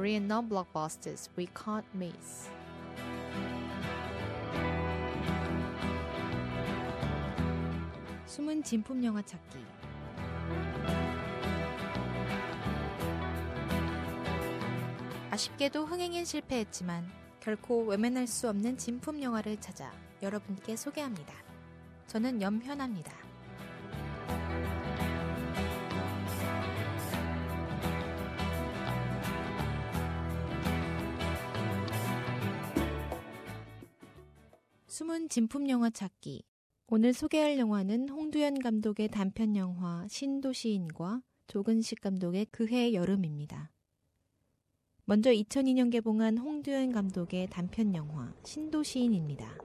Korean non-blockbusters we can't miss. 숨은 진품 영화 찾기. 아쉽게도 흥행엔 실패했지만 결코 외면할 수 없는 진품 영화를 찾아 여러분께 소개합니다. 저는 염현아입니다. 숨은 진품 영화 찾기. 오늘 소개할 영화는 홍두연 감독의 단편 영화 신도시인과 조근식 감독의 그해 여름입니다. 먼저 2002년 개봉한 홍두연 감독의 단편 영화 신도시인입니다.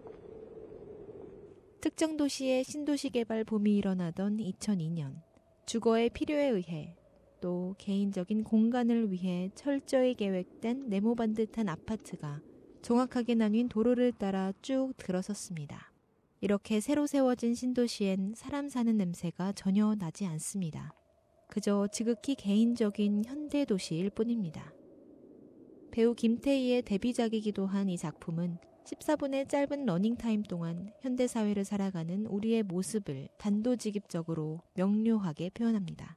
특정 도시의 신도시 개발 붐이 일어나던 2002년, 주거의 필요에 의해 또 개인적인 공간을 위해 철저히 계획된 네모반듯한 아파트가 정확하게 나뉜 도로를 따라 쭉 들어섰습니다. 이렇게 새로 세워진 신도시엔 사람 사는 냄새가 전혀 나지 않습니다. 그저 지극히 개인적인 현대 도시일 뿐입니다. 배우 김태희의 데뷔작이기도 한 이 작품은 14분의 짧은 러닝타임 동안 현대사회를 살아가는 우리의 모습을 단도직입적으로 명료하게 표현합니다.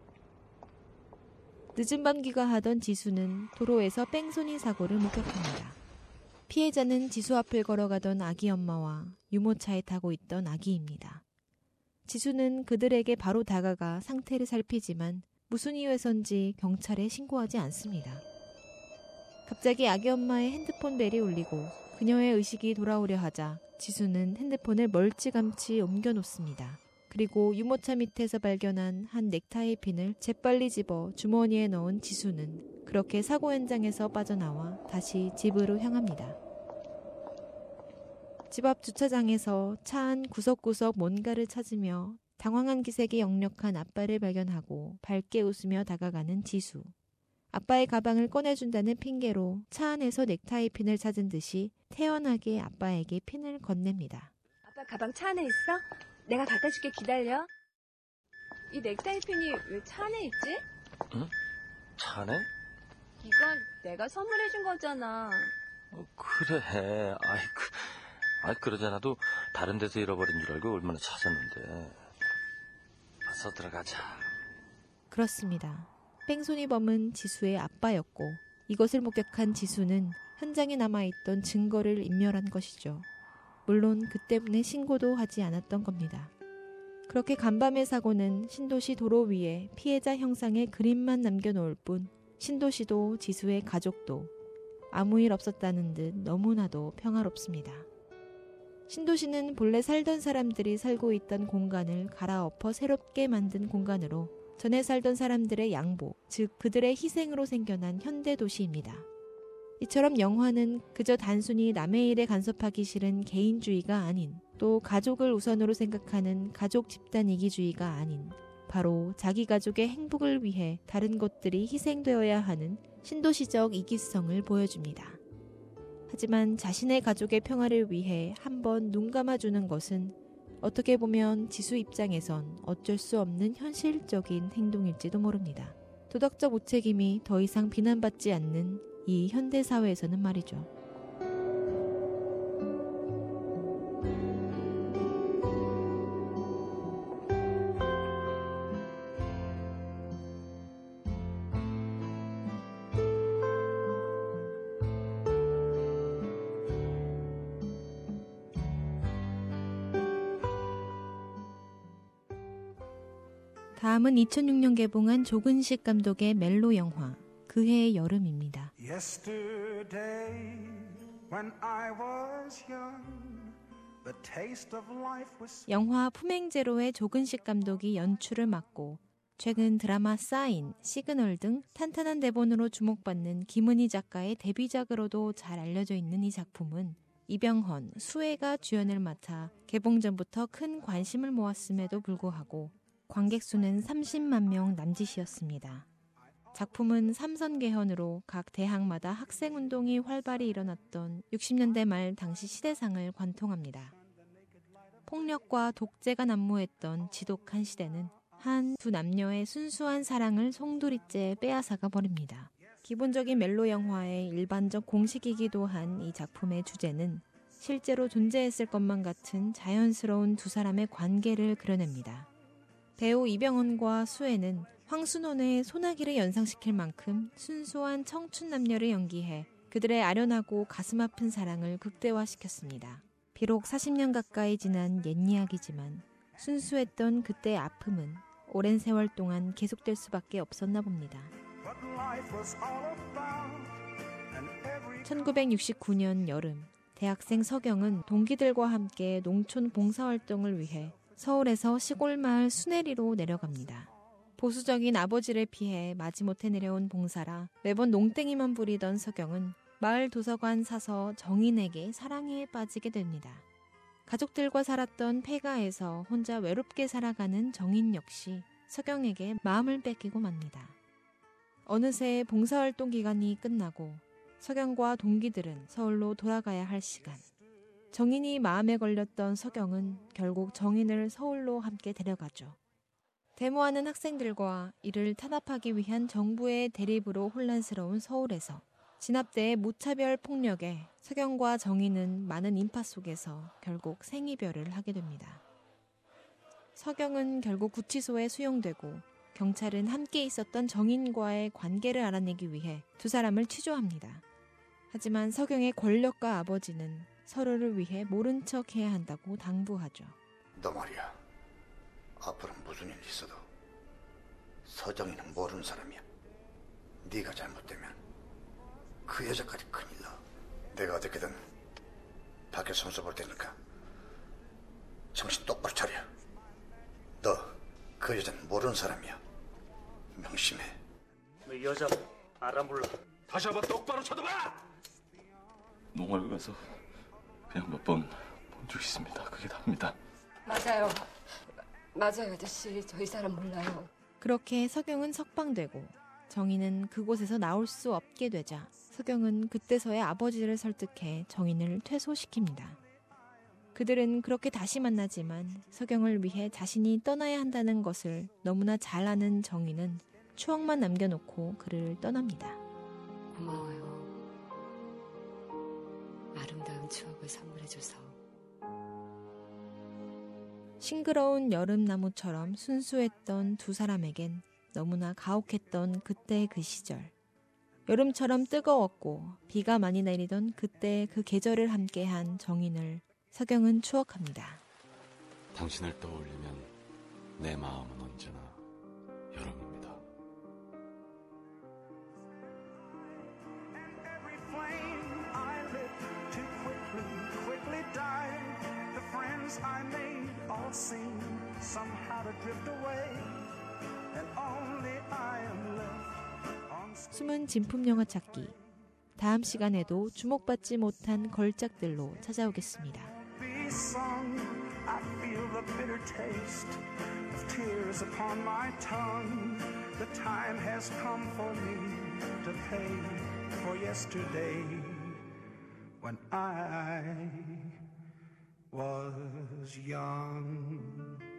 늦은 밤 귀가하던 지수는 도로에서 뺑소니 사고를 목격합니다. 피해자는 지수 앞을 걸어가던 아기 엄마와 유모차에 타고 있던 아기입니다. 지수는 그들에게 바로 다가가 상태를 살피지만 무슨 이유에선지 경찰에 신고하지 않습니다. 갑자기 아기 엄마의 핸드폰 벨이 울리고 그녀의 의식이 돌아오려 하자 지수는 핸드폰을 멀찌감치 옮겨놓습니다. 그리고 유모차 밑에서 발견한 한 넥타이 핀을 재빨리 집어 주머니에 넣은 지수는 그렇게 사고 현장에서 빠져나와 다시 집으로 향합니다. 집 앞 주차장에서 차 안 구석구석 뭔가를 찾으며 당황한 기색이 역력한 아빠를 발견하고 밝게 웃으며 다가가는 지수. 아빠의 가방을 꺼내준다는 핑계로 차 안에서 넥타이 핀을 찾은 듯이 태연하게 아빠에게 핀을 건넵니다. 아빠 가방 차 안에 있어? 내가 갖다 줄게. 기다려. 이 넥타이 핀이 왜 차 안에 있지? 응? 차 안에? 이건 내가 선물해준 거잖아. 그래. 그러잖아도 다른 데서 잃어버린 줄 알고 얼마나 찾았는데. 어서 들어가자. 그렇습니다. 뺑소니범은 지수의 아빠였고 이것을 목격한 지수는 현장에 남아있던 증거를 인멸한 것이죠. 물론 그 때문에 신고도 하지 않았던 겁니다. 그렇게 간밤의 사고는 신도시 도로 위에 피해자 형상의 그림만 남겨놓을 뿐 신도시도 지수의 가족도 아무 일 없었다는 듯 너무나도 평화롭습니다. 신도시는 본래 살던 사람들이 살고 있던 공간을 갈아엎어 새롭게 만든 공간으로 전에 살던 사람들의 양보, 즉 그들의 희생으로 생겨난 현대도시입니다. 이처럼 영화는 그저 단순히 남의 일에 간섭하기 싫은 개인주의가 아닌 또 가족을 우선으로 생각하는 가족 집단 이기주의가 아닌 바로 자기 가족의 행복을 위해 다른 것들이 희생되어야 하는 신도시적 이기성을 보여줍니다. 하지만 자신의 가족의 평화를 위해 한번 눈 감아주는 것은 어떻게 보면 지수 입장에선 어쩔 수 없는 현실적인 행동일지도 모릅니다. 도덕적 무책임이 더 이상 비난받지 않는 이 현대사회에서는 말이죠. 다음은 2006년 개봉한 조근식 감독의 멜로 영화 그해의 여름입니다. 영화 품행제로의 조근식 감독이 연출을 맡고 최근 드라마 사인, 시그널 등 탄탄한 대본으로 주목받는 김은희 작가의 데뷔작으로도 잘 알려져 있는 이 작품은 이병헌, 수혜가 주연을 맡아 개봉 전부터 큰 관심을 모았음에도 불구하고 관객 수는 30만 명 남짓이었습니다. 작품은 삼선 개헌으로 각 대학마다 학생운동이 활발히 일어났던 60년대 말 당시 시대상을 관통합니다. 폭력과 독재가 난무했던 지독한 시대는 한 두 남녀의 순수한 사랑을 송두리째 빼앗아가 버립니다. 기본적인 멜로 영화의 일반적 공식이기도 한 이 작품의 주제는 실제로 존재했을 것만 같은 자연스러운 두 사람의 관계를 그려냅니다. 배우 이병헌과 수혜는 황순원의 소나기를 연상시킬 만큼 순수한 청춘 남녀를 연기해 그들의 아련하고 가슴 아픈 사랑을 극대화시켰습니다. 비록 40년 가까이 지난 옛 이야기지만 순수했던 그때의 아픔은 오랜 세월 동안 계속될 수밖에 없었나 봅니다. 1969년 여름, 대학생 서경은 동기들과 함께 농촌 봉사활동을 위해 서울에서 시골 마을 수내리로 내려갑니다. 보수적인 아버지를 피해 마지못해 내려온 봉사라 매번 농땡이만 부리던 서경은 마을 도서관 사서 정인에게 사랑에 빠지게 됩니다. 가족들과 살았던 폐가에서 혼자 외롭게 살아가는 정인 역시 서경에게 마음을 뺏기고 맙니다. 어느새 봉사활동 기간이 끝나고 서경과 동기들은 서울로 돌아가야 할 시간. 정인이 마음에 걸렸던 서경은 결국 정인을 서울로 함께 데려가죠. 데모하는 학생들과 이를 탄압하기 위한 정부의 대립으로 혼란스러운 서울에서 진압대의 무차별 폭력에 서경과 정인은 많은 인파 속에서 결국 생이별을 하게 됩니다. 서경은 결국 구치소에 수용되고 경찰은 함께 있었던 정인과의 관계를 알아내기 위해 두 사람을 취조합니다. 하지만 서경의 권력가 아버지는 서로를 위해 모른 척 해야 한다고 당부하죠. 너 말이야. 앞으로 무슨 일 있어도 서정이는 모르는 사람이야. 네가 잘못되면 그 여자까지 큰일 나. 내가 어떻게든 밖에 손수 볼 테니까 정신 똑바로 차려. 너 그 여자는 모르는 사람이야. 명심해. 너 여자 알아 몰라. 다시 한번 똑바로 쳐다봐. 농활 가서 그냥 몇 번 본 적 있습니다. 그게 답니다. 맞아요. 맞아요, 아저씨. 저 이 사람 몰라요. 그렇게 서경은 석방되고 정인은 그곳에서 나올 수 없게 되자 서경은 그때서야 아버지를 설득해 정인을 퇴소시킵니다. 그들은 그렇게 다시 만나지만 서경을 위해 자신이 떠나야 한다는 것을 너무나 잘 아는 정인은 추억만 남겨놓고 그를 떠납니다. 고마워요. 아름다운 추억을 선물해줘서. 싱그러운 여름나무처럼 순수했던 두 사람에겐 너무나 가혹했던 그때의 그 시절. 여름처럼 뜨거웠고 비가 많이 내리던 그때 그 계절을 함께한 정인을 서경은 추억합니다. 당신을 떠올리면 내 마음은 언제나 여름입니다. 숨은 진품 영화 찾기. 다음 시간에도 주목받지 못한 걸작들로 찾아오겠습니다. I feel the bitter taste of tears upon my tongue. The time has come for me to pay for yesterday when I was young.